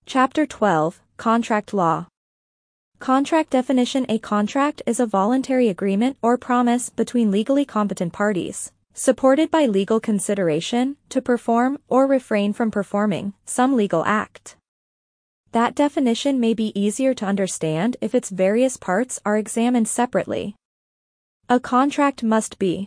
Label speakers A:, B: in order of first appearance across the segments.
A: Chapter 12, Contract Law. Contract definition. A contract is a voluntary agreement or promise between legally competent parties, supported by legal consideration, to perform or refrain from performing some legal act. That definition may be easier to understand if its various parts are examined separately. A contract must be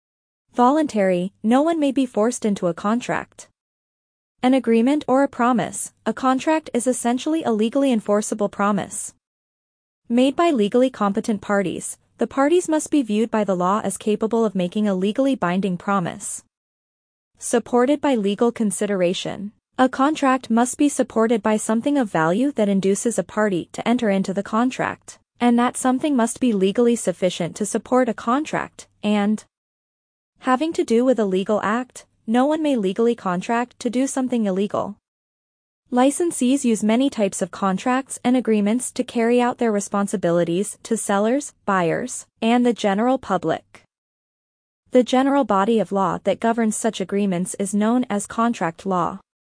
A: voluntary. No one may be forced into a contract. An agreement or a promise. A contract is essentially a legally enforceable promise made by legally competent parties. The parties must be viewed by the law as capable of making a legally binding promise, supported by legal consideration. A contract must be supported by something of value that induces a party to enter into the contract, and that something must be legally sufficient to support a contract, and having to do with a legal act. No one may legally contract to do something illegal. Licensees use many types of contracts and agreements to carry out their responsibilities to sellers, buyers, and the general public. The general body of law that governs such agreements is known as contract law.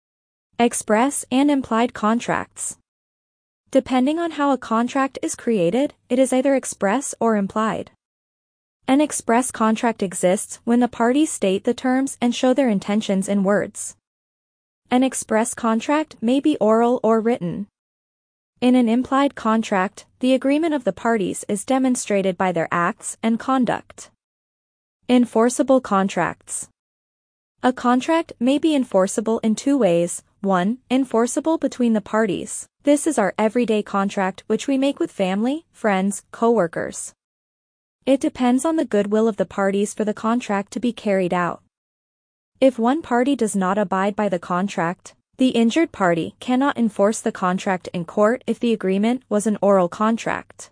A: Express and implied contracts. Depending on how a contract is created, it is either express or implied. An express contract exists when the parties state the terms and show their intentions in words. An express contract may be oral or written. In an implied contract, the agreement of the parties is demonstrated by their acts and conduct. Enforceable contracts. A contract may be enforceable in two ways. 1. Enforceable between the parties. This is our everyday contract which we make with family, friends, co-workers. It depends on the goodwill of the parties for the contract to be carried out. If one party does not abide by the contract, the injured party cannot enforce the contract in court if the agreement was an oral contract.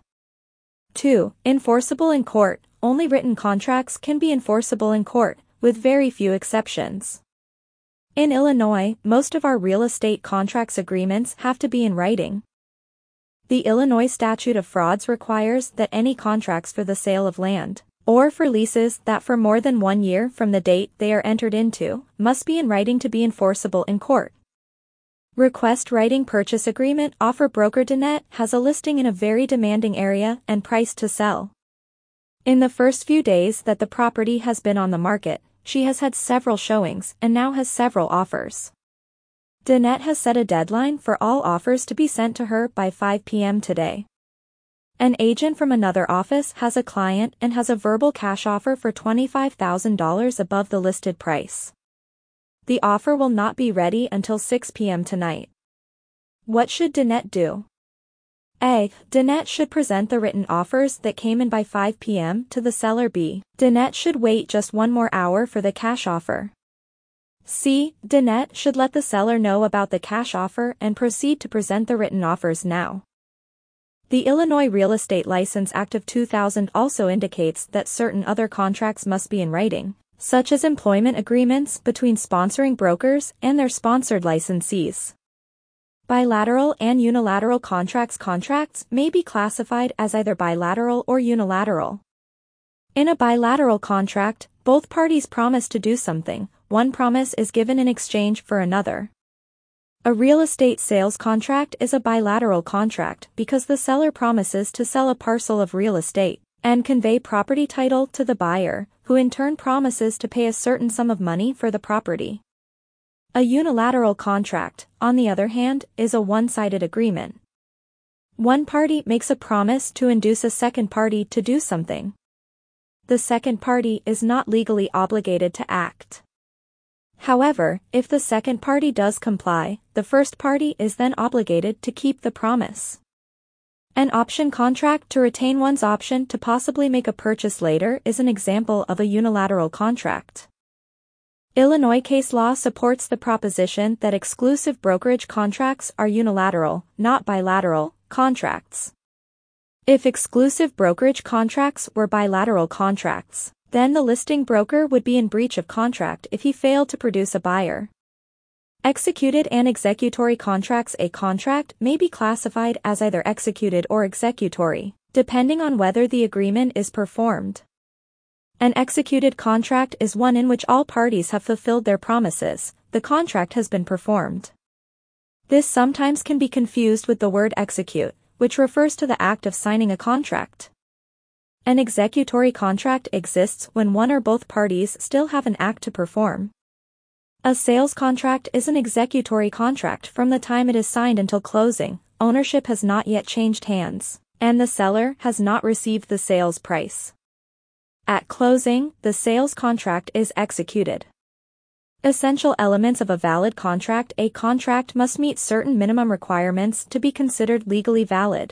A: 2. Enforceable in court. Only written contracts can be enforceable in court, with very few exceptions. In Illinois, most of our real estate contracts agreements have to be in writing. The Illinois Statute of Frauds requires that any contracts for the sale of land, or for leases that for more than 1 year from the date they are entered into, must be in writing to be enforceable in court. Request writing purchase agreement. Offer broker Danette has a listing in a very demanding area and price to sell. In the first few days that the property has been on the market, she has had several showings and now has several offers. Danette has set a deadline for all offers to be sent to her by 5 p.m. today. An agent from another office has a client and has a verbal cash offer for $25,000 above the listed price. The offer will not be ready until 6 p.m. tonight. What should Danette do? A. Danette should present the written offers that came in by 5 p.m. to the seller. B. Danette should wait just 1 more hour for the cash offer. C. Danette should let the seller know about the cash offer and proceed to present the written offers now. The Illinois Real Estate License Act of 2000 also indicates that certain other contracts must be in writing, such as employment agreements between sponsoring brokers and their sponsored licensees. Bilateral and unilateral contracts. Contracts may be classified as either bilateral or unilateral. In a bilateral contract, both parties promise to do something. One promise is given in exchange for another. A real estate sales contract is a bilateral contract because the seller promises to sell a parcel of real estate and convey property title to the buyer, who in turn promises to pay a certain sum of money for the property. A unilateral contract, on the other hand, is a one-sided agreement. One party makes a promise to induce a second party to do something. The second party is not legally obligated to act. However, if the second party does comply, the first party is then obligated to keep the promise. An option contract, to retain one's option to possibly make a purchase later, is an example of a unilateral contract. Illinois case law supports the proposition that exclusive brokerage contracts are unilateral, not bilateral, contracts. If exclusive brokerage contracts were bilateral contracts, then the listing broker would be in breach of contract if he failed to produce a buyer. Executed and executory contracts. A contract may be classified as either executed or executory, depending on whether the agreement is performed. An executed contract is one in which all parties have fulfilled their promises, the contract has been performed. This sometimes can be confused with the word execute, which refers to the act of signing a contract. An executory contract exists when one or both parties still have an act to perform. A sales contract is an executory contract from the time it is signed until closing. Ownership has not yet changed hands, and the seller has not received the sales price. At closing, the sales contract is executed. Essential elements of a valid contract. A contract must meet certain minimum requirements to be considered legally valid.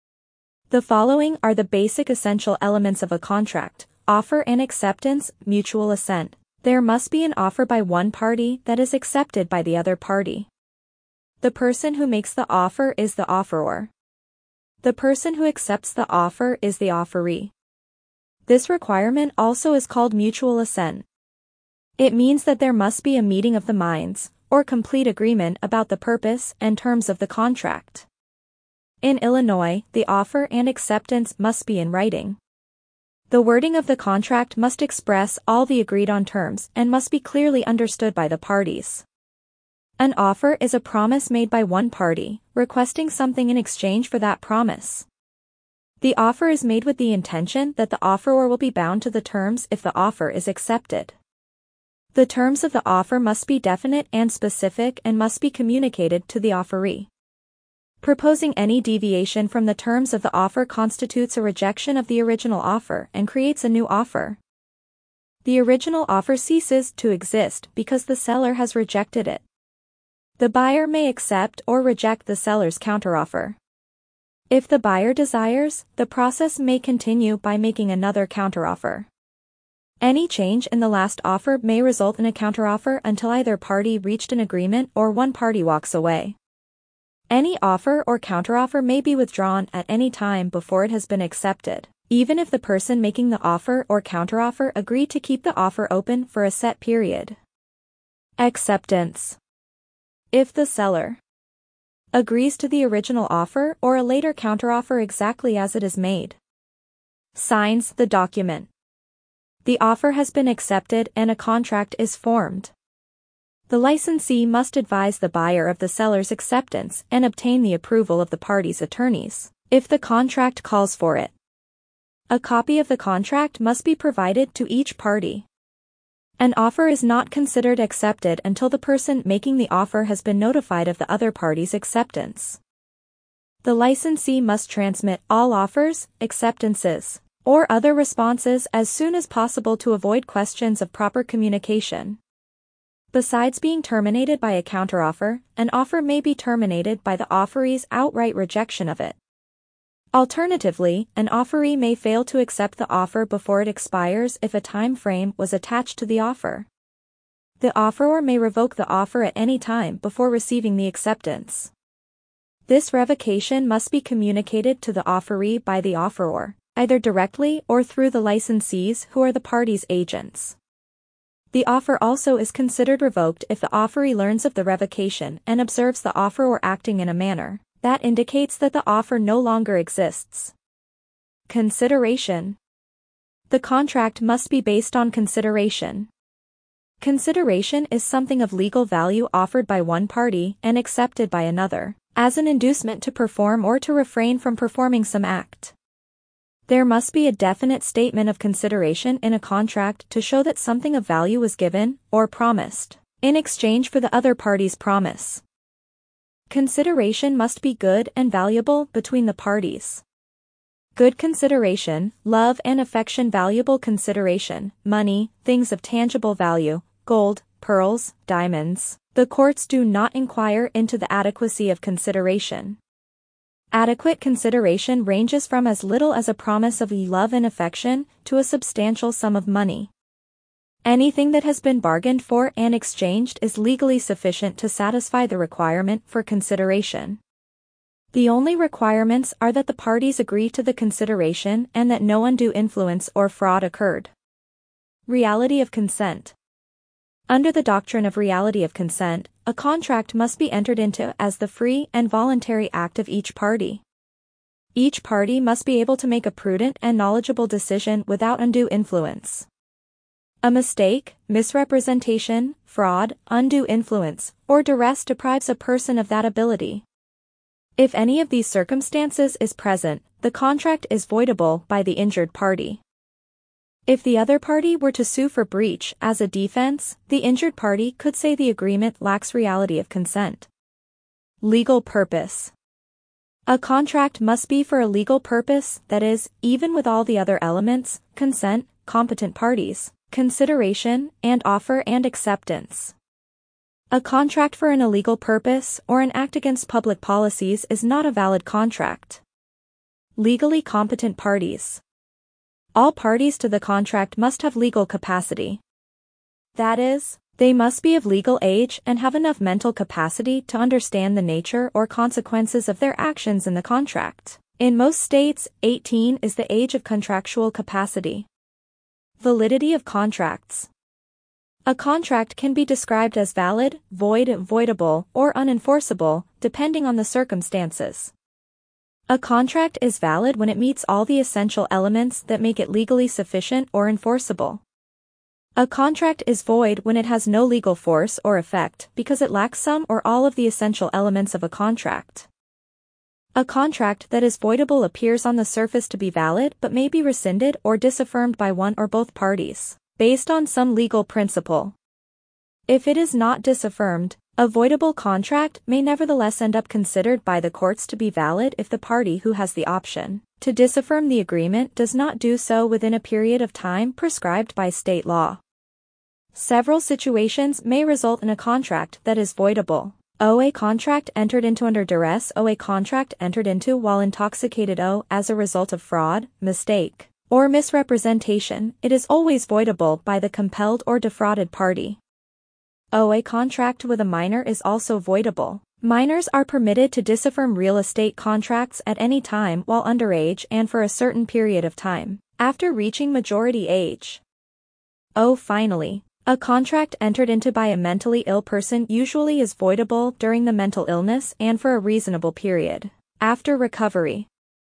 A: The following are the basic essential elements of a contract: offer and acceptance, mutual assent. There must be an offer by one party that is accepted by the other party. The person who makes the offer is the offeror. The person who accepts the offer is the offeree. This requirement also is called mutual assent. It means that there must be a meeting of the minds, or complete agreement about the purpose and terms of the contract. In Illinois, the offer and acceptance must be in writing. The wording of the contract must express all the agreed-on terms and must be clearly understood by the parties. An offer is a promise made by one party, requesting something in exchange for that promise. The offer is made with the intention that the offeror will be bound to the terms if the offer is accepted. The terms of the offer must be definite and specific and must be communicated to the offeree. Proposing any deviation from the terms of the offer constitutes a rejection of the original offer and creates a new offer. The original offer ceases to exist because the seller has rejected it. The buyer may accept or reject the seller's counteroffer. If the buyer desires, the process may continue by making another counteroffer. Any change in the last offer may result in a counteroffer until either party reached an agreement or one party walks away. Any offer or counteroffer may be withdrawn at any time before it has been accepted, even if the person making the offer or counteroffer agreed to keep the offer open for a set period. Acceptance. If the seller agrees to the original offer or a later counteroffer exactly as it is made, signs the document, the offer has been accepted and a contract is formed. The licensee must advise the buyer of the seller's acceptance and obtain the approval of the party's attorneys, if the contract calls for it. A copy of the contract must be provided to each party. An offer is not considered accepted until the person making the offer has been notified of the other party's acceptance. The licensee must transmit all offers, acceptances, or other responses as soon as possible to avoid questions of proper communication. Besides being terminated by a counteroffer, an offer may be terminated by the offeree's outright rejection of it. Alternatively, an offeree may fail to accept the offer before it expires if a time frame was attached to the offer. The offeror may revoke the offer at any time before receiving the acceptance. This revocation must be communicated to the offeree by the offeror, either directly or through the licensees who are the party's agents. The offer also is considered revoked if the offeree learns of the revocation and observes the offeror acting in a manner that indicates that the offer no longer exists. Consideration. The contract must be based on consideration. Consideration is something of legal value offered by one party and accepted by another, as an inducement to perform or to refrain from performing some act. There must be a definite statement of consideration in a contract to show that something of value was given, or promised, in exchange for the other party's promise. Consideration must be good and valuable between the parties. Good consideration, love and affection. Valuable consideration, money, things of tangible value, gold, pearls, diamonds. The courts do not inquire into the adequacy of consideration. Adequate consideration ranges from as little as a promise of love and affection to a substantial sum of money. Anything that has been bargained for and exchanged is legally sufficient to satisfy the requirement for consideration. The only requirements are that the parties agree to the consideration and that no undue influence or fraud occurred. Reality of consent. Under the doctrine of reality of consent, a contract must be entered into as the free and voluntary act of each party. Each party must be able to make a prudent and knowledgeable decision without undue influence. A mistake, misrepresentation, fraud, undue influence, or duress deprives a person of that ability. If any of these circumstances is present, the contract is voidable by the injured party. If the other party were to sue for breach as a defense, the injured party could say the agreement lacks reality of consent. Legal purpose. A contract must be for a legal purpose, that is, even with all the other elements, consent, competent parties, consideration, and offer and acceptance. A contract for an illegal purpose or an act against public policies is not a valid contract. Legally competent parties. All parties to the contract must have legal capacity. That is, they must be of legal age and have enough mental capacity to understand the nature or consequences of their actions in the contract. In most states, 18 is the age of contractual capacity. Validity of contracts. A contract can be described as valid, void, voidable, or unenforceable, depending on the circumstances. A contract is valid when it meets all the essential elements that make it legally sufficient or enforceable. A contract is void when it has no legal force or effect because it lacks some or all of the essential elements of a contract. A contract that is voidable appears on the surface to be valid but may be rescinded or disaffirmed by one or both parties, based on some legal principle. If it is not disaffirmed, a voidable contract may nevertheless end up considered by the courts to be valid if the party who has the option to disaffirm the agreement does not do so within a period of time prescribed by state law. Several situations may result in a contract that is voidable. A contract entered into under duress. A contract entered into while intoxicated. As a result of fraud, mistake, or misrepresentation, it is always voidable by the compelled or defrauded party. A contract with a minor is also voidable. Minors are permitted to disaffirm real estate contracts at any time while underage and for a certain period of time, after reaching majority age. Finally, a contract entered into by a mentally ill person usually is voidable during the mental illness and for a reasonable period, after recovery.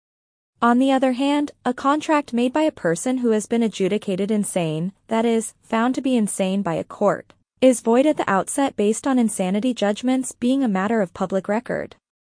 A: On the other hand, a contract made by a person who has been adjudicated insane, that is, found to be insane by a court, is void at the outset based on insanity judgments being a matter of public record.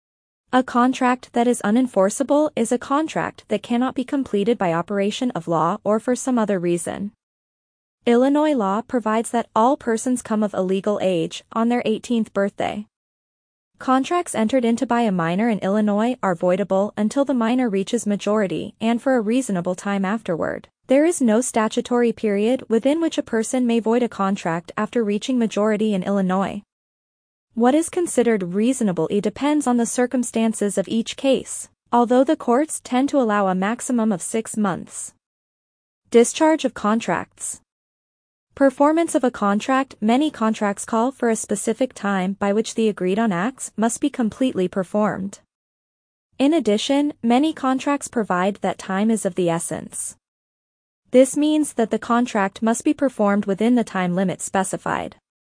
A: A contract that is unenforceable is a contract that cannot be completed by operation of law or for some other reason. Illinois law provides that all persons come of a legal age on their 18th birthday. Contracts entered into by a minor in Illinois are voidable until the minor reaches majority and for a reasonable time afterward. There is no statutory period within which a person may void a contract after reaching majority in Illinois. What is considered reasonable depends on the circumstances of each case, although the courts tend to allow a maximum of 6 months. Discharge of contracts. Performance of a contract. Many contracts call for a specific time by which the agreed-on acts must be completely performed. In addition, many contracts provide that time is of the essence. This means that the contract must be performed within the time limit specified.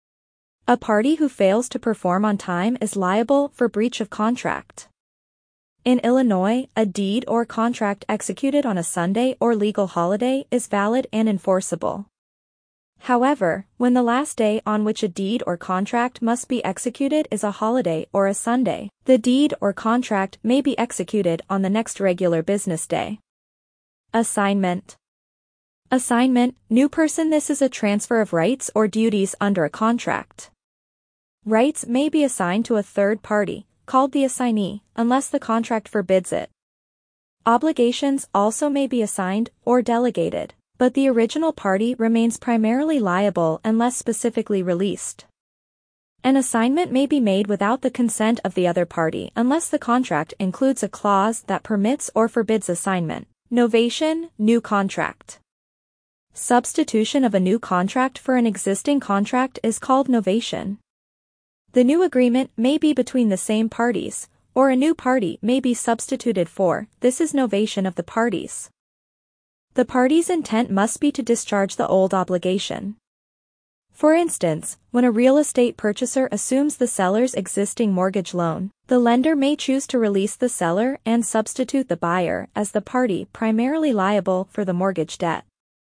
A: A party who fails to perform on time is liable for breach of contract. In Illinois, a deed or contract executed on a Sunday or legal holiday is valid and enforceable. However, when the last day on which a deed or contract must be executed is a holiday or a Sunday, the deed or contract may be executed on the next regular business day. Assignment. Assignment, new person. This is a transfer of rights or duties under a contract. Rights may be assigned to a third party, called the assignee, unless the contract forbids it. Obligations also may be assigned or delegated, but the original party remains primarily liable unless specifically released. An assignment may be made without the consent of the other party unless the contract includes a clause that permits or forbids assignment. Novation, new contract. Substitution of a new contract for an existing contract is called novation. The new agreement may be between the same parties, or a new party may be substituted for. This is novation of the parties. The party's intent must be to discharge the old obligation. For instance, when a real estate purchaser assumes the seller's existing mortgage loan, the lender may choose to release the seller and substitute the buyer as the party primarily liable for the mortgage debt.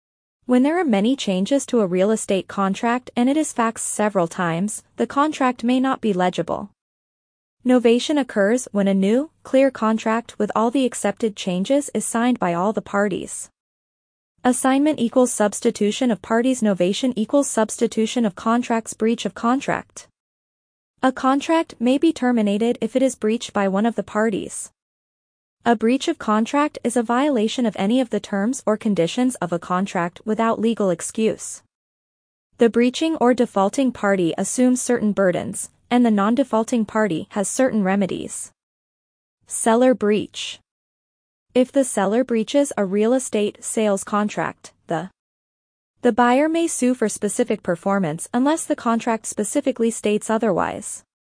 A: When there are many changes to a real estate contract and it is faxed several times, the contract may not be legible. Novation occurs when a new, clear contract with all the accepted changes is signed by all the parties. Assignment equals substitution of parties. Novation equals substitution of contracts. Breach of contract. A contract may be terminated if it is breached by one of the parties. A breach of contract is a violation of any of the terms or conditions of a contract without legal excuse. The breaching or defaulting party assumes certain burdens, and the non-defaulting party has certain remedies. Seller breach. If the seller breaches a real estate sales contract, the buyer may sue for specific performance unless the contract specifically states otherwise.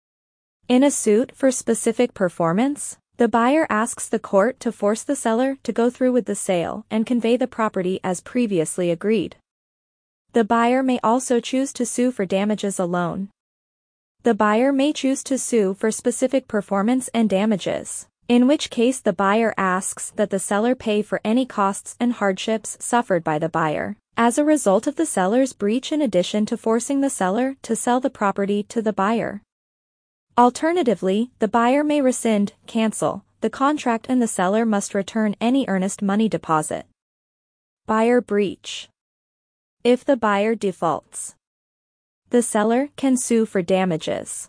A: In a suit for specific performance, the buyer asks the court to force the seller to go through with the sale and convey the property as previously agreed. The buyer may also choose to sue for damages alone. The buyer may choose to sue for specific performance and damages, in which case the buyer asks that the seller pay for any costs and hardships suffered by the buyer as a result of the seller's breach, in addition to forcing the seller to sell the property to the buyer. Alternatively, the buyer may rescind, cancel, the contract and the seller must return any earnest money deposit. Buyer breach. If the buyer defaults, the seller can sue for damages.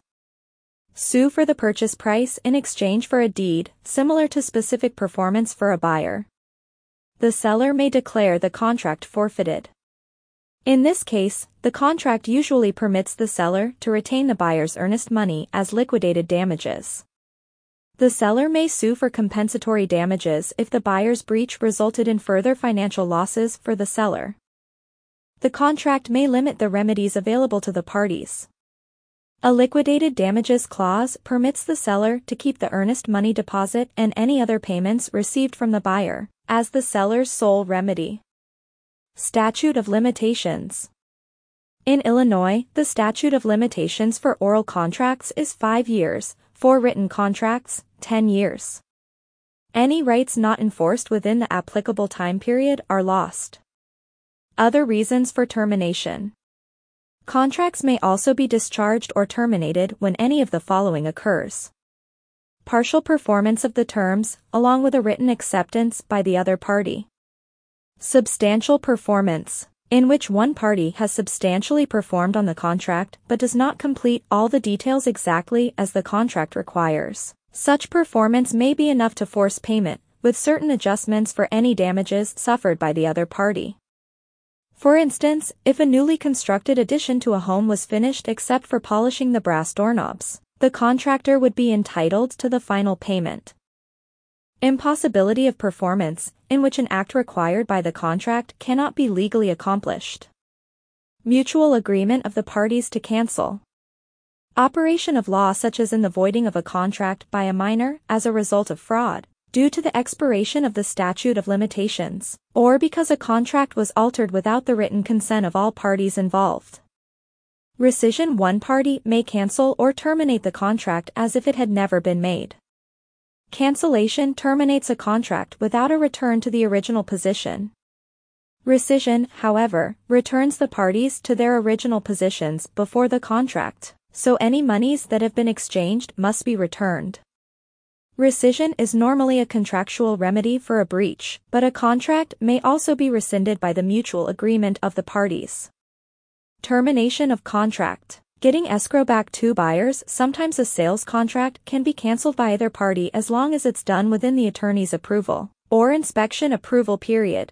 A: Sue for the purchase price in exchange for a deed, similar to specific performance for a buyer. The seller may declare the contract forfeited. In this case, the contract usually permits the seller to retain the buyer's earnest money as liquidated damages. The seller may sue for compensatory damages if the buyer's breach resulted in further financial losses for the seller. The contract may limit the remedies available to the parties. A liquidated damages clause permits the seller to keep the earnest money deposit and any other payments received from the buyer as the seller's sole remedy. Statute of limitations. In Illinois, the statute of limitations for oral contracts is 5 years, for written contracts, 10 years. Any rights not enforced within the applicable time period are lost. Other reasons for termination. Contracts may also be discharged or terminated when any of the following occurs. Partial performance of the terms, along with a written acceptance by the other party. Substantial performance, in which one party has substantially performed on the contract but does not complete all the details exactly as the contract requires. Such performance may be enough to force payment, with certain adjustments for any damages suffered by the other party. For instance, if a newly constructed addition to a home was finished except for polishing the brass doorknobs, the contractor would be entitled to the final payment. Impossibility of performance, in which an act required by the contract cannot be legally accomplished. Mutual agreement of the parties to cancel. Operation of law, such as in the voiding of a contract by a minor as a result of fraud, due to the expiration of the statute of limitations, or because a contract was altered without the written consent of all parties involved. Rescission. One party may cancel or terminate the contract as if it had never been made. Cancellation terminates a contract without a return to the original position. Rescission, however, returns the parties to their original positions before the contract, so any monies that have been exchanged must be returned. Rescission is normally a contractual remedy for a breach, but a contract may also be rescinded by the mutual agreement of the parties. Termination of contract. Getting escrow back to buyers. Sometimes a sales contract can be canceled by either party as long as it's done within the attorney's approval or inspection approval period.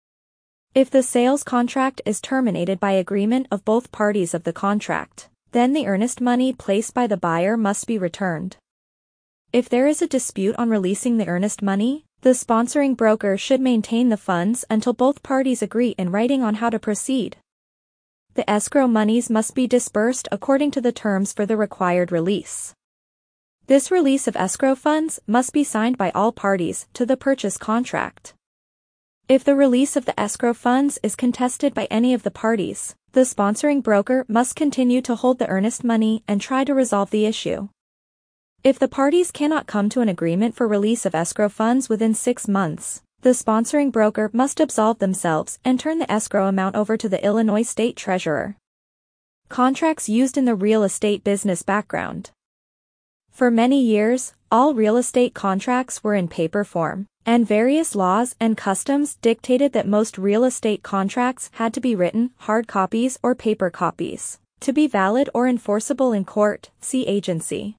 A: If the sales contract is terminated by agreement of both parties of the contract, then the earnest money placed by the buyer must be returned. If there is a dispute on releasing the earnest money, the sponsoring broker should maintain the funds until both parties agree in writing on how to proceed. The escrow monies must be disbursed according to the terms for the required release. This release of escrow funds must be signed by all parties to the purchase contract. If the release of the escrow funds is contested by any of the parties, the sponsoring broker must continue to hold the earnest money and try to resolve the issue. If the parties cannot come to an agreement for release of escrow funds within 6 months, the sponsoring broker must absolve themselves and turn the escrow amount over to the Illinois State Treasurer. Contracts used in the real estate business background. For many years, all real estate contracts were in paper form, and various laws and customs dictated that most real estate contracts had to be written, hard copies or paper copies, to be valid or enforceable in court, see agency.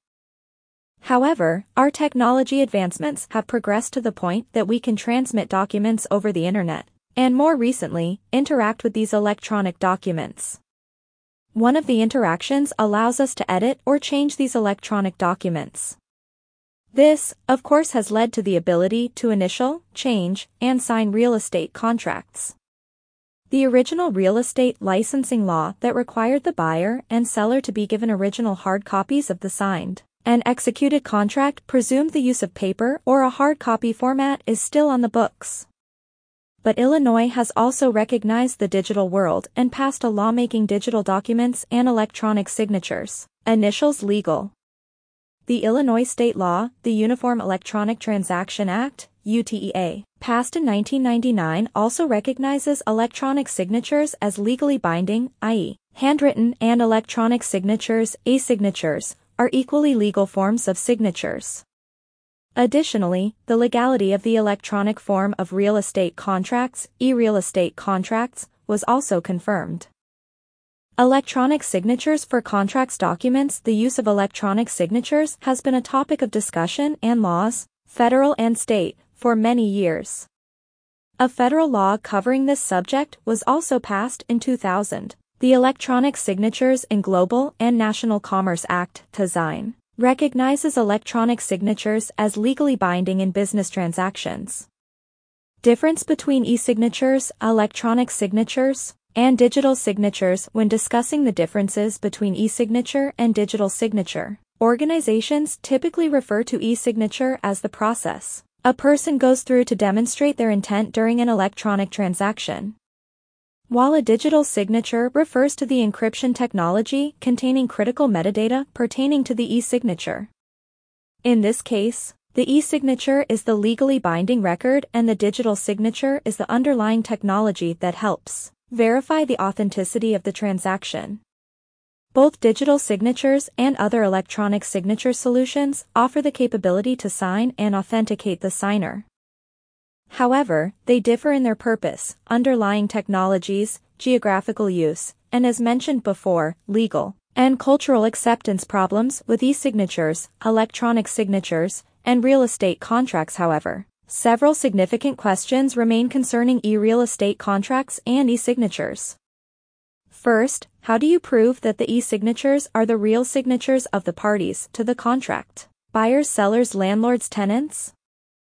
A: However, our technology advancements have progressed to the point that we can transmit documents over the internet, and more recently, interact with these electronic documents. One of the interactions allows us to edit or change these electronic documents. This, of course, has led to the ability to initial, change, and sign real estate contracts. The original real estate licensing law that required the buyer and seller to be given original hard copies of the signed and executed contract presumed the use of paper or a hard copy format is still on the books. But Illinois has also recognized the digital world and passed a law making digital documents and electronic signatures, initials legal. The Illinois state law, the Uniform Electronic Transaction Act, UTEA, passed in 1999 also recognizes electronic signatures as legally binding, i.e., handwritten, and electronic signatures, e-signatures, are equally legal forms of signatures. Additionally, the legality of the electronic form of real estate contracts, e-real estate contracts, was also confirmed. Electronic signatures for contracts documents. The use of electronic signatures has been a topic of discussion and laws, federal and state, for many years. A federal law covering this subject was also passed in 2000, the Electronic Signatures in Global and National Commerce Act, TSIGN, recognizes electronic signatures as legally binding in business transactions. Difference between e-signatures, electronic signatures, and digital signatures. When discussing the differences between e-signature and digital signature, organizations typically refer to e-signature as the process a person goes through to demonstrate their intent during an electronic transaction, while a digital signature refers to the encryption technology containing critical metadata pertaining to the e-signature. In this case, the e-signature is the legally binding record and the digital signature is the underlying technology that helps verify the authenticity of the transaction. Both digital signatures and other electronic signature solutions offer the capability to sign and authenticate the signer. However, they differ in their purpose, underlying technologies, geographical use, and as mentioned before, legal and cultural acceptance problems with e-signatures, electronic signatures, and real estate contracts. However, several significant questions remain concerning e-real estate contracts and e-signatures. First, how do you prove that the e-signatures are the real signatures of the parties to the contract? Buyers, sellers, landlords, tenants?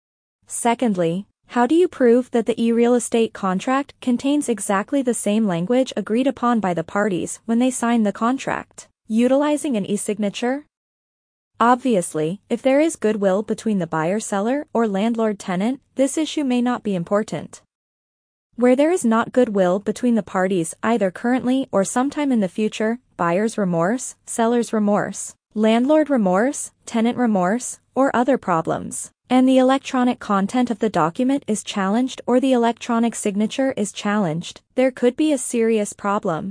A: Secondly, how do you prove that the e-real estate contract contains exactly the same language agreed upon by the parties when they sign the contract, utilizing an e-signature? Obviously, if there is goodwill between the buyer-seller or landlord-tenant, this issue may not be important. Where there is not goodwill between the parties either currently or sometime in the future, buyer's remorse, seller's remorse, landlord remorse, tenant remorse, or other problems, and the electronic content of the document is challenged or the electronic signature is challenged, there could be a serious problem.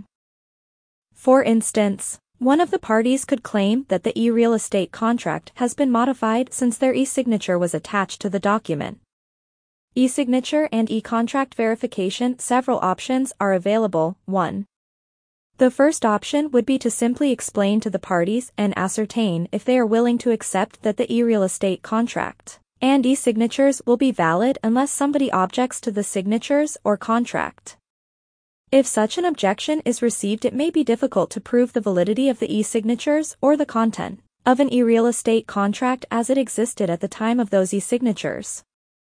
A: For instance, one of the parties could claim that the e-real estate contract has been modified since their e-signature was attached to the document. E-signature and e-contract verification. Several options are available. 1. The first option would be to simply explain to the parties and ascertain if they are willing to accept that the e-real estate contract and e-signatures will be valid unless somebody objects to the signatures or contract. If such an objection is received, it may be difficult to prove the validity of the e-signatures or the content of an e-real estate contract as it existed at the time of those e-signatures.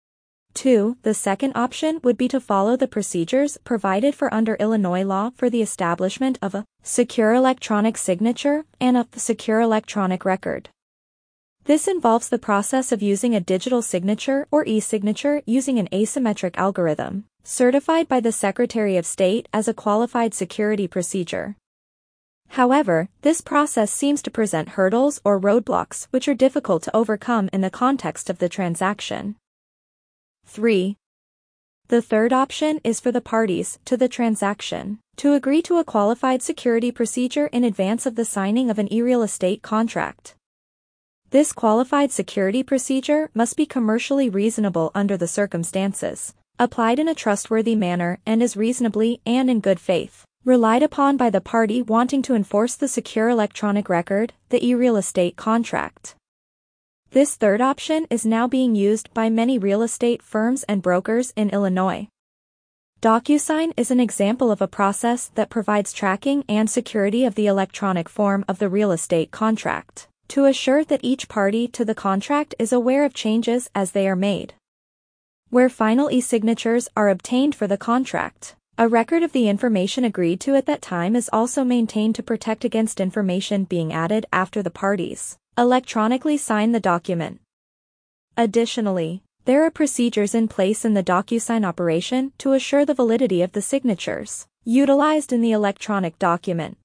A: 2. The second option would be to follow the procedures provided for under Illinois law for the establishment of a secure electronic signature and a secure electronic record. This involves the process of using a digital signature or e-signature using an asymmetric algorithm, certified by the Secretary of State as a qualified security procedure. However, this process seems to present hurdles or roadblocks which are difficult to overcome in the context of the transaction. 3. The third option is for the parties to the transaction to agree to a qualified security procedure in advance of the signing of an e-real estate contract. This qualified security procedure must be commercially reasonable under the circumstances, applied in a trustworthy manner, and is reasonably and in good faith relied upon by the party wanting to enforce the secure electronic record, the e-real estate contract. This third option is now being used by many real estate firms and brokers in Illinois. DocuSign is an example of a process that provides tracking and security of the electronic form of the real estate contract, to assure that each party to the contract is aware of changes as they are made. Where final e-signatures are obtained for the contract, a record of the information agreed to at that time is also maintained to protect against information being added after the parties electronically sign the document. Additionally, there are procedures in place in the DocuSign operation to assure the validity of the signatures utilized in the electronic document.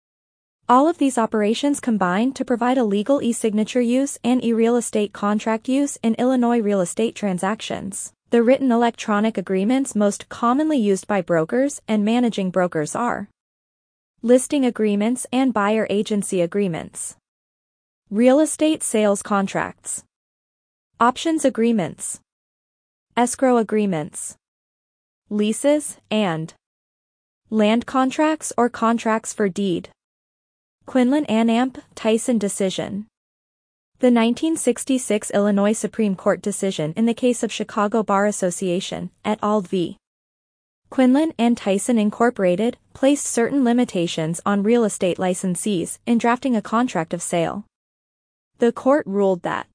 A: All of these operations combine to provide a legal e-signature use and e-real estate contract use in Illinois real estate transactions. The written electronic agreements most commonly used by brokers and managing brokers are listing agreements and buyer agency agreements, real estate sales contracts, options agreements, escrow agreements, leases, and land contracts or contracts for deed. Quinlan and Amp Tyson decision. The 1966 Illinois Supreme Court decision in the case of Chicago Bar Association, et al. v. Quinlan and Tyson Incorporated, placed certain limitations on real estate licensees in drafting a contract of sale. The court ruled that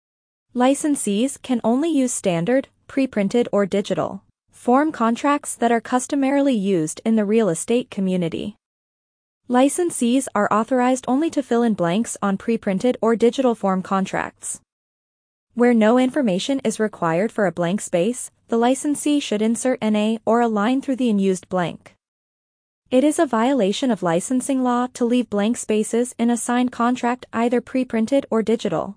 A: licensees can only use standard, pre-printed or digital form contracts that are customarily used in the real estate community. Licensees are authorized only to fill in blanks on pre-printed or digital form contracts. Where no information is required for a blank space, the licensee should insert NA or a line through the unused blank. It is a violation of licensing law to leave blank spaces in a signed contract either pre-printed or digital.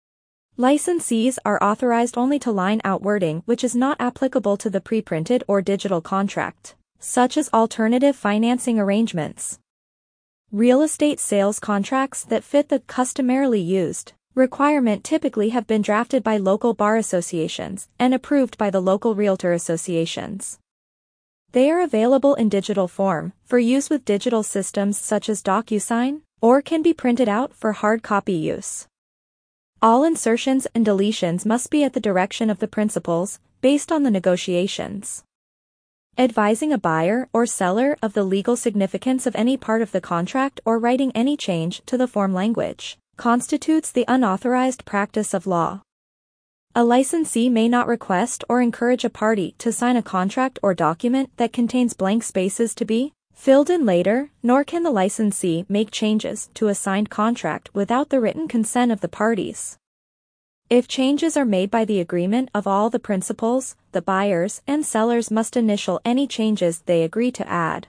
A: Licensees are authorized only to line out wording which is not applicable to the pre-printed or digital contract, such as alternative financing arrangements. Real estate sales contracts that fit the customarily used requirement typically have been drafted by local bar associations and approved by the local realtor associations. They are available in digital form for use with digital systems such as DocuSign, or can be printed out for hard copy use. All insertions and deletions must be at the direction of the principals, based on the negotiations. Advising a buyer or seller of the legal significance of any part of the contract or writing any change to the form language constitutes the unauthorized practice of law. A licensee may not request or encourage a party to sign a contract or document that contains blank spaces to be filled in later, nor can the licensee make changes to a signed contract without the written consent of the parties. If changes are made by the agreement of all the principals, the buyers and sellers must initial any changes they agree to add.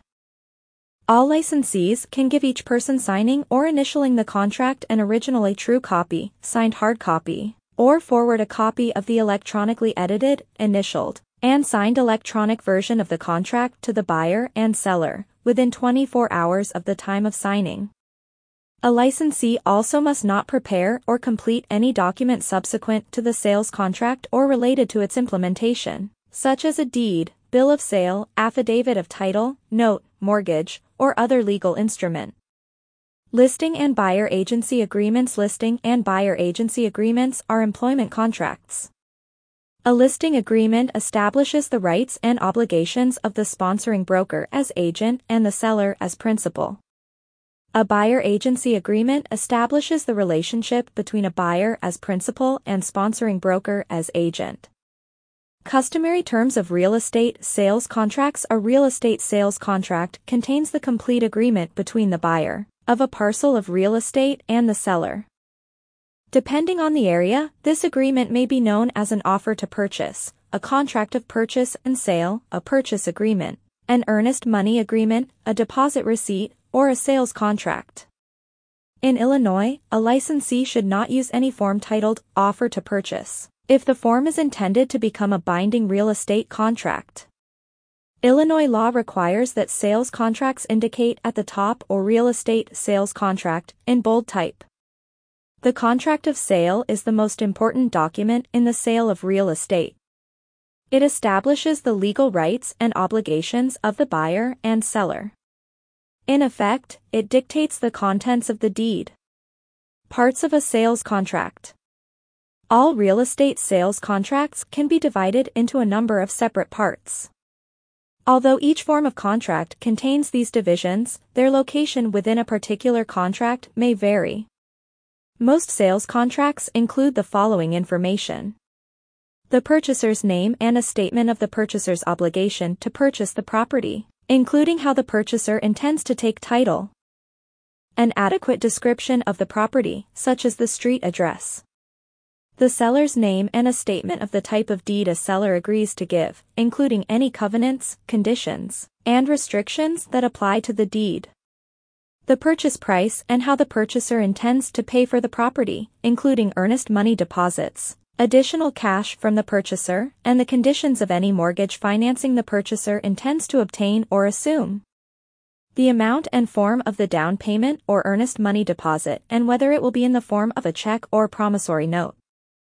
A: All licensees can give each person signing or initialing the contract an originally true copy, signed hard copy, or forward a copy of the electronically edited, initialed, and signed electronic version of the contract to the buyer and seller within 24 hours of the time of signing. A licensee also must not prepare or complete any document subsequent to the sales contract or related to its implementation, such as a deed, bill of sale, affidavit of title, note, mortgage, or other legal instrument. Listing and buyer agency agreements. Listing and buyer agency agreements are employment contracts. A listing agreement establishes the rights and obligations of the sponsoring broker as agent and the seller as principal. A buyer agency agreement establishes the relationship between a buyer as principal and sponsoring broker as agent. Customary terms of real estate sales contracts. A real estate sales contract contains the complete agreement between the buyer of a parcel of real estate and the seller. Depending on the area, this agreement may be known as an offer to purchase, a contract of purchase and sale, a purchase agreement, an earnest money agreement, a deposit receipt, or a sales contract. In Illinois, a licensee should not use any form titled offer to purchase if the form is intended to become a binding real estate contract. Illinois law requires that sales contracts indicate at the top or real estate sales contract in bold type. The contract of sale is the most important document in the sale of real estate. It establishes the legal rights and obligations of the buyer and seller. In effect, it dictates the contents of the deed. Parts of a sales contract. All real estate sales contracts can be divided into a number of separate parts. Although each form of contract contains these divisions, their location within a particular contract may vary. Most sales contracts include the following information: the purchaser's name and a statement of the purchaser's obligation to purchase the property, including how the purchaser intends to take title. An adequate description of the property, such as the street address. The seller's name and a statement of the type of deed a seller agrees to give, including any covenants, conditions, and restrictions that apply to the deed. The purchase price and how the purchaser intends to pay for the property, including earnest money deposits, additional cash from the purchaser, and the conditions of any mortgage financing the purchaser intends to obtain or assume. The amount and form of the down payment or earnest money deposit and whether it will be in the form of a check or promissory note.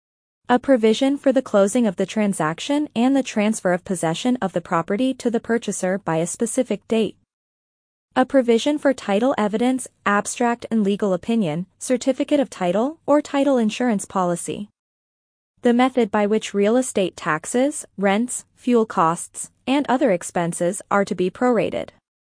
A: A provision for the closing of the transaction and the transfer of possession of the property to the purchaser by a specific date. A provision for title evidence, abstract and legal opinion, certificate of title, or title insurance policy. The method by which real estate taxes, rents, fuel costs, and other expenses are to be prorated.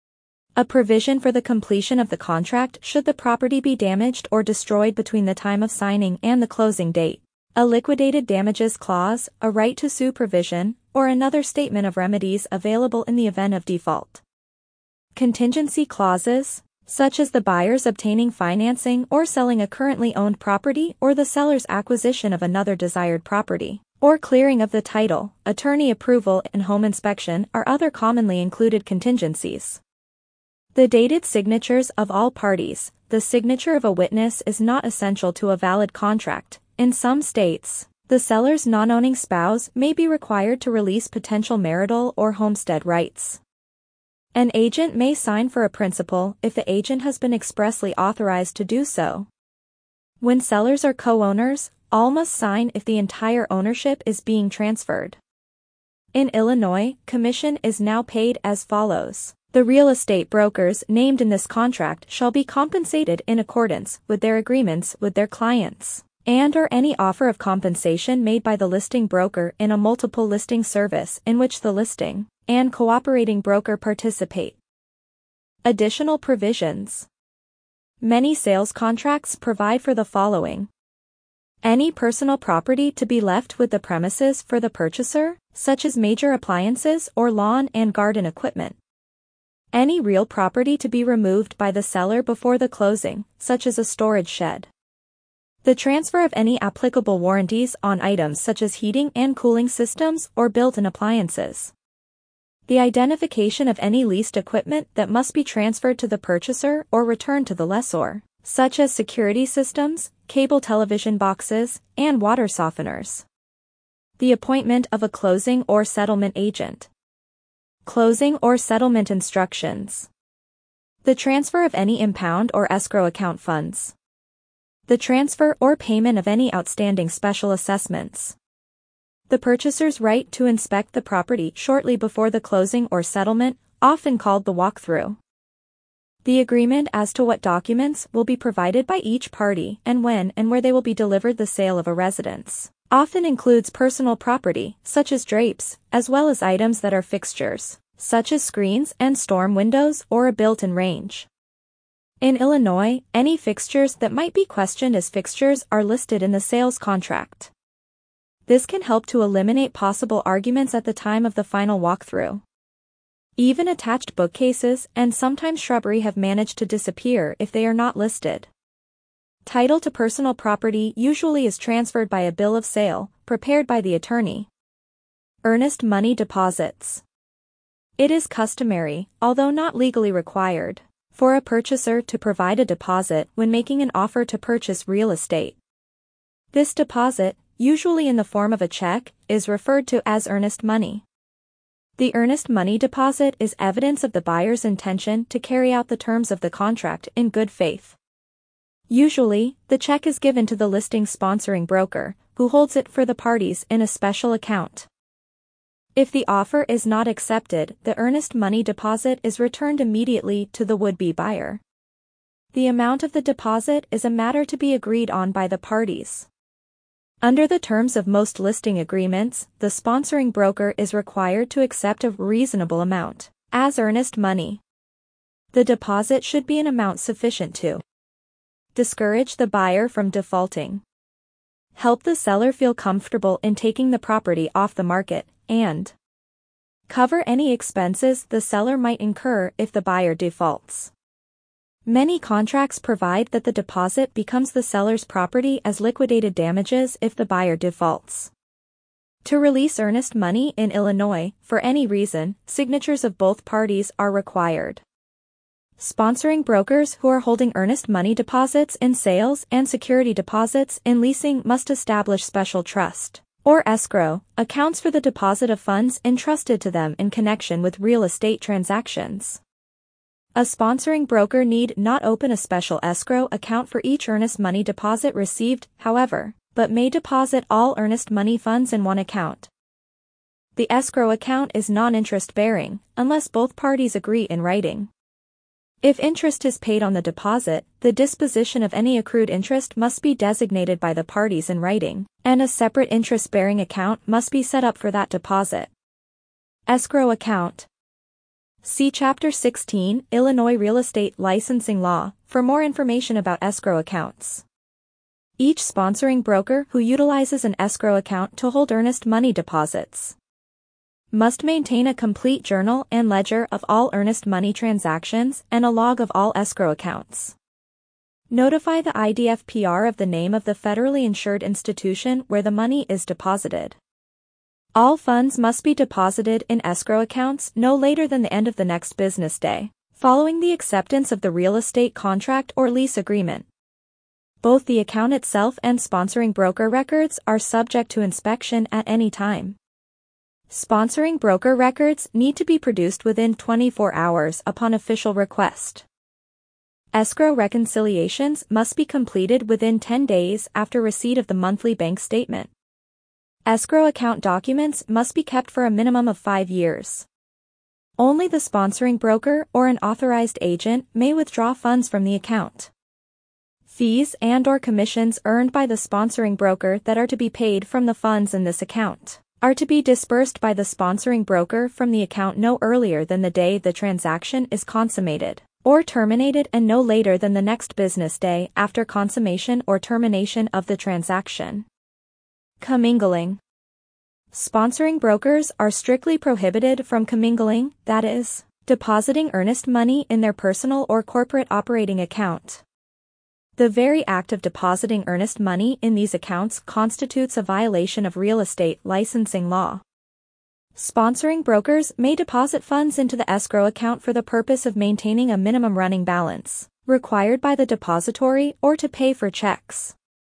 A: A provision for the completion of the contract should the property be damaged or destroyed between the time of signing and the closing date. A liquidated damages clause, a right to sue provision, or another statement of remedies available in the event of default. Contingency clauses, such as the buyer's obtaining financing or selling a currently owned property or the seller's acquisition of another desired property, or clearing of the title, attorney approval and home inspection are other commonly included contingencies. The dated signatures of all parties. The signature of a witness is not essential to a valid contract. In some states, the seller's non-owning spouse may be required to release potential marital or homestead rights. An agent may sign for a principal if the agent has been expressly authorized to do so. When sellers are co-owners, all must sign if the entire ownership is being transferred. In Illinois, commission is now paid as follows. The real estate brokers named in this contract shall be compensated in accordance with their agreements with their clients, and/or any offer of compensation made by the listing broker in a multiple listing service in which the listing and cooperating broker participate. Additional provisions. Many sales contracts provide for the following. Any personal property to be left with the premises for the purchaser, such as major appliances or lawn and garden equipment. Any real property to be removed by the seller before the closing, such as a storage shed. The transfer of any applicable warranties on items such as heating and cooling systems or built-in appliances. The identification of any leased equipment that must be transferred to the purchaser or returned to the lessor, such as security systems, cable television boxes, and water softeners. The appointment of a closing or settlement agent. Closing or settlement instructions. The transfer of any impound or escrow account funds. The transfer or payment of any outstanding special assessments. The purchaser's right to inspect the property shortly before the closing or settlement, often called the walkthrough. The agreement as to what documents will be provided by each party and when and where they will be delivered. The sale of a residence often includes personal property, such as drapes, as well as items that are fixtures, such as screens and storm windows or a built-in range. In Illinois, any fixtures that might be questioned as fixtures are listed in the sales contract. This can help to eliminate possible arguments at the time of the final walkthrough. Even attached bookcases and sometimes shrubbery have managed to disappear if they are not listed. Title to personal property usually is transferred by a bill of sale, prepared by the attorney. Earnest money deposits. It is customary, although not legally required, for a purchaser to provide a deposit when making an offer to purchase real estate. This deposit, usually in the form of a check, is referred to as earnest money. The earnest money deposit is evidence of the buyer's intention to carry out the terms of the contract in good faith. Usually, the check is given to the listing sponsoring broker, who holds it for the parties in a special account. If the offer is not accepted, the earnest money deposit is returned immediately to the would-be buyer. The amount of the deposit is a matter to be agreed on by the parties. Under the terms of most listing agreements, the sponsoring broker is required to accept a reasonable amount as earnest money. The deposit should be an amount sufficient to discourage the buyer from defaulting, help the seller feel comfortable in taking the property off the market, and cover any expenses the seller might incur if the buyer defaults. Many contracts provide that the deposit becomes the seller's property as liquidated damages if the buyer defaults. To release earnest money in Illinois, for any reason, signatures of both parties are required. Sponsoring brokers who are holding earnest money deposits in sales and security deposits in leasing must establish special trust, or escrow, accounts for the deposit of funds entrusted to them in connection with real estate transactions. A sponsoring broker need not open a special escrow account for each earnest money deposit received, however, but may deposit all earnest money funds in one account. The escrow account is non-interest bearing, unless both parties agree in writing. If interest is paid on the deposit, the disposition of any accrued interest must be designated by the parties in writing, and a separate interest-bearing account must be set up for that deposit. Escrow account. See Chapter 16, Illinois Real Estate Licensing Law, for more information about escrow accounts. Each sponsoring broker who utilizes an escrow account to hold earnest money deposits must maintain a complete journal and ledger of all earnest money transactions and a log of all escrow accounts. Notify the IDFPR of the name of the federally insured institution where the money is deposited. All funds must be deposited in escrow accounts no later than the end of the next business day, following the acceptance of the real estate contract or lease agreement. Both the account itself and sponsoring broker records are subject to inspection at any time. Sponsoring broker records need to be produced within 24 hours upon official request. Escrow reconciliations must be completed within 10 days after receipt of the monthly bank statement. Escrow account documents must be kept for a minimum of 5 years. Only the sponsoring broker or an authorized agent may withdraw funds from the account. Fees and/or commissions earned by the sponsoring broker that are to be paid from the funds in this account are to be disbursed by the sponsoring broker from the account no earlier than the day the transaction is consummated or terminated and no later than the next business day after consummation or termination of the transaction. Commingling. Sponsoring brokers are strictly prohibited from commingling, that is, depositing earnest money in their personal or corporate operating account. The very act of depositing earnest money in these accounts constitutes a violation of real estate licensing law. Sponsoring brokers may deposit funds into the escrow account for the purpose of maintaining a minimum running balance, required by the depository or to pay for checks.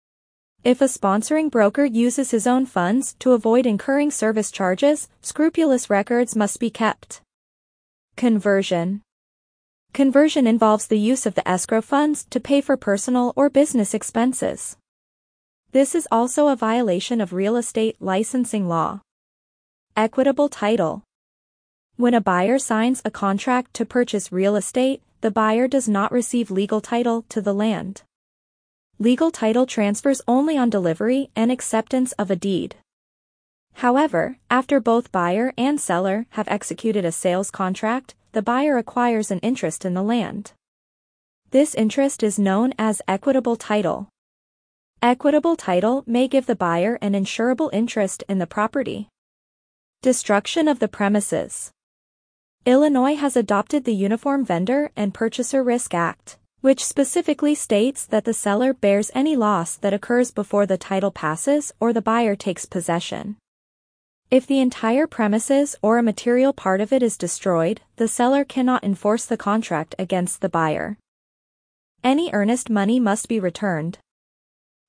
A: If a sponsoring broker uses his own funds to avoid incurring service charges, scrupulous records must be kept. Conversion. Conversion involves the use of the escrow funds to pay for personal or business expenses. This is also a violation of real estate licensing law. Equitable title. When a buyer signs a contract to purchase real estate, the buyer does not receive legal title to the land. Legal title transfers only on delivery and acceptance of a deed. However, after both buyer and seller have executed a sales contract, the buyer acquires an interest in the land. This interest is known as equitable title. Equitable title may give the buyer an insurable interest in the property. Destruction of the premises. Illinois has adopted the Uniform Vendor and Purchaser Risk Act, which specifically states that the seller bears any loss that occurs before the title passes or the buyer takes possession. If the entire premises or a material part of it is destroyed, the seller cannot enforce the contract against the buyer. Any earnest money must be returned.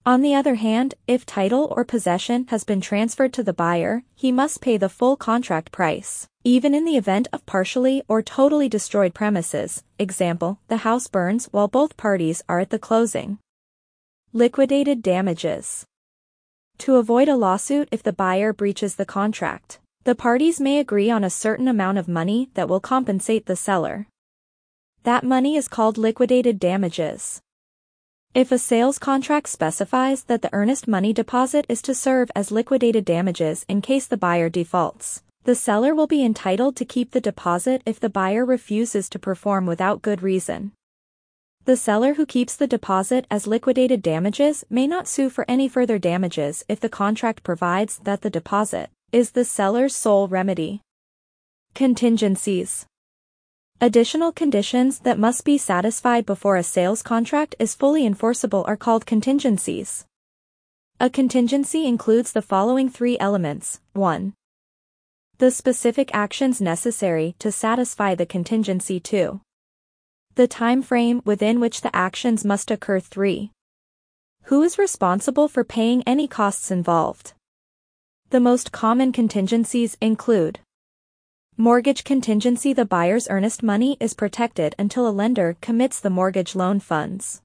A: On the other hand, if title or possession has been transferred to the buyer, he must pay the full contract price, even in the event of partially or totally destroyed premises. Example, the house burns while both parties are at the closing. Liquidated damages. To avoid a lawsuit if the buyer breaches the contract, the parties may agree on a certain amount of money that will compensate the seller. That money is called liquidated damages. If a sales contract specifies that the earnest money deposit is to serve as liquidated damages in case the buyer defaults, the seller will be entitled to keep the deposit if the buyer refuses to perform without good reason. The seller who keeps the deposit as liquidated damages may not sue for any further damages if the contract provides that the deposit is the seller's sole remedy. Contingencies. Additional conditions that must be satisfied before a sales contract is fully enforceable are called contingencies. A contingency includes the following three elements. 1. The specific actions necessary to satisfy the contingency. 2. The time frame within which the actions must occur. 3. Who is responsible for paying any costs involved? The most common contingencies include mortgage contingency. The buyer's earnest money is protected until a lender commits the mortgage loan funds.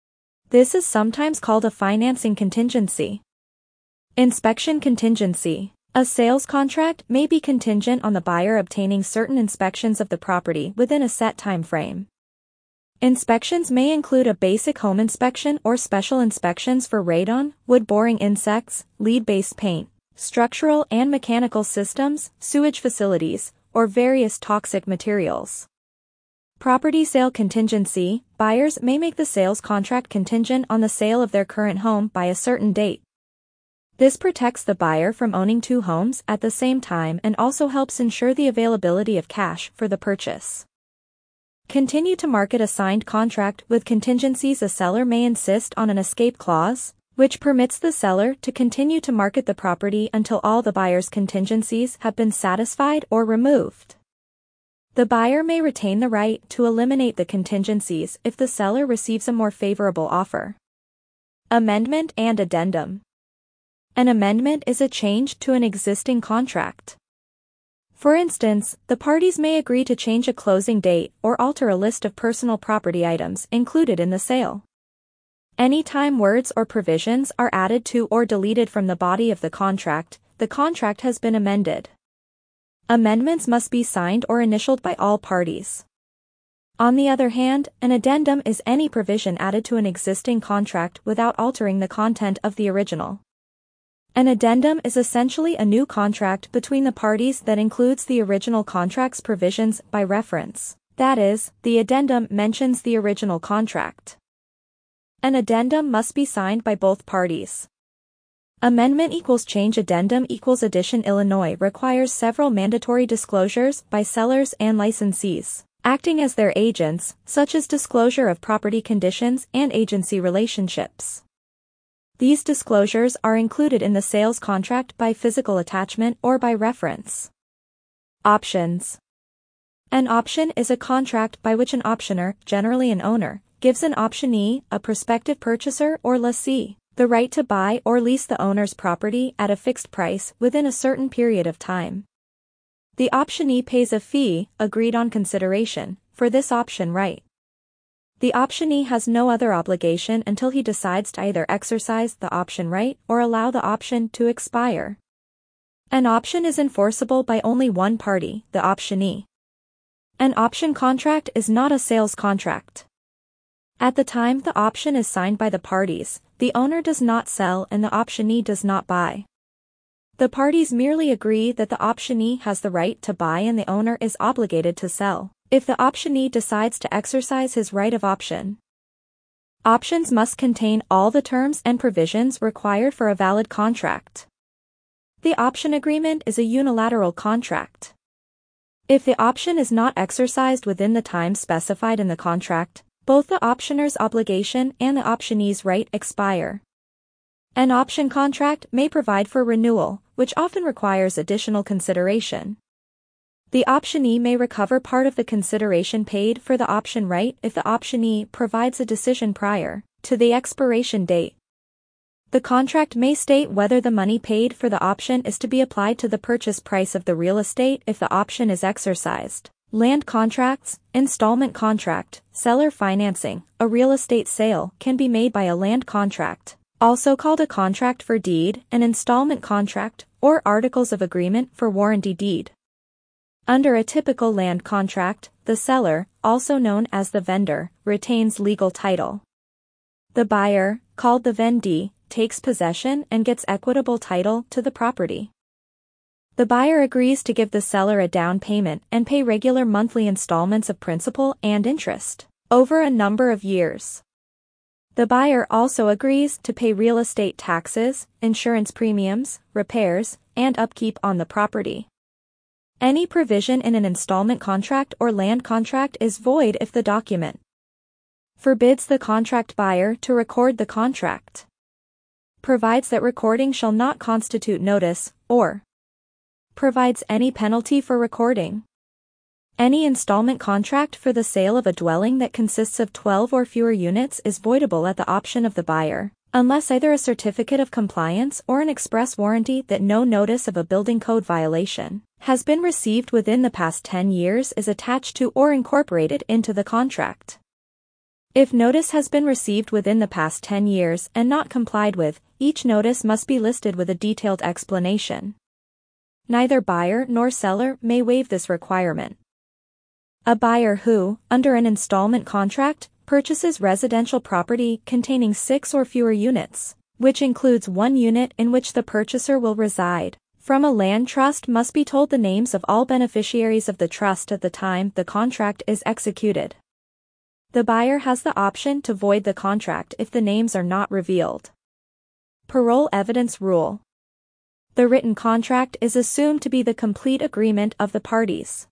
A: This is sometimes called a financing contingency. Inspection contingency. A sales contract may be contingent on the buyer obtaining certain inspections of the property within a set time frame. Inspections may include a basic home inspection or special inspections for radon, wood-boring insects, lead-based paint, structural and mechanical systems, sewage facilities, or various toxic materials. Property sale contingency. Buyers may make the sales contract contingent on the sale of their current home by a certain date. This protects the buyer from owning two homes at the same time and also helps ensure the availability of cash for the purchase. Continue to market. A signed contract with contingencies. A seller may insist on an escape clause, which permits the seller to continue to market the property until all the buyer's contingencies have been satisfied or removed. The buyer may retain the right to eliminate the contingencies if the seller receives a more favorable offer. Amendment and addendum. An amendment is a change to an existing contract. For instance, the parties may agree to change a closing date or alter a list of personal property items included in the sale. Anytime words or provisions are added to or deleted from the body of the contract has been amended. Amendments must be signed or initialed by all parties. On the other hand, an addendum is any provision added to an existing contract without altering the content of the original. An addendum is essentially a new contract between the parties that includes the original contract's provisions by reference. That is, the addendum mentions the original contract. An addendum must be signed by both parties. Amendment equals change. Addendum equals addition. Illinois requires several mandatory disclosures by sellers and licensees, acting as their agents, such as disclosure of property conditions and agency relationships. These disclosures are included in the sales contract by physical attachment or by reference. Options. An option is a contract by which an optioner, generally an owner, gives an optionee, a prospective purchaser or lessee, the right to buy or lease the owner's property at a fixed price within a certain period of time. The optionee pays a fee, agreed on consideration, for this option right. The optionee has no other obligation until he decides to either exercise the option right or allow the option to expire. An option is enforceable by only one party, the optionee. An option contract is not a sales contract. At the time the option is signed by the parties, the owner does not sell and the optionee does not buy. The parties merely agree that the optionee has the right to buy and the owner is obligated to sell, if the optionee decides to exercise his right of option. Options must contain all the terms and provisions required for a valid contract. The option agreement is a unilateral contract. If the option is not exercised within the time specified in the contract, both the optioner's obligation and the optionee's right expire. An option contract may provide for renewal, which often requires additional consideration. The optionee may recover part of the consideration paid for the option right if the optionee provides a decision prior to the expiration date. The contract may state whether the money paid for the option is to be applied to the purchase price of the real estate if the option is exercised. Land contracts, installment contract, seller financing. A real estate sale can be made by a land contract, also called a contract for deed, an installment contract, or articles of agreement for warranty deed. Under a typical land contract, the seller, also known as the vendor, retains legal title. The buyer, called the vendee, takes possession and gets equitable title to the property. The buyer agrees to give the seller a down payment and pay regular monthly installments of principal and interest over a number of years. The buyer also agrees to pay real estate taxes, insurance premiums, repairs, and upkeep on the property. Any provision in an installment contract or land contract is void if the document forbids the contract buyer to record the contract, provides that recording shall not constitute notice, or provides any penalty for recording. Any installment contract for the sale of a dwelling that consists of 12 or fewer units is voidable at the option of the buyer, unless either a certificate of compliance or an express warranty that no notice of a building code violation has been received within the past 10 years is attached to or incorporated into the contract. If notice has been received within the past 10 years and not complied with, each notice must be listed with a detailed explanation. Neither buyer nor seller may waive this requirement. A buyer who, under an installment contract, purchases residential property containing 6 or fewer units, which includes one unit in which the purchaser will reside, from a land trust must be told the names of all beneficiaries of the trust at the time the contract is executed. The buyer has the option to void the contract if the names are not revealed. Parole evidence rule. The written contract is assumed to be the complete agreement of the parties.